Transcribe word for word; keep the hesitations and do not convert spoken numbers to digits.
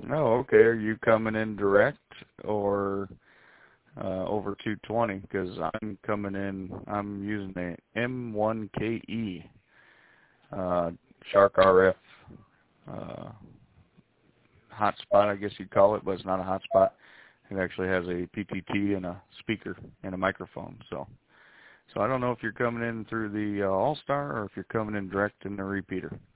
Oh, okay. Are you coming in direct or uh, over two twenty? Because I'm coming in, I'm using a M one K E uh, Shark R F uh, hotspot, I guess you'd call it, but it's not a hotspot. It actually has a P T T and a speaker and a microphone. So, so I don't know if you're coming in through the uh, All-Star or if you're coming in direct in the repeater.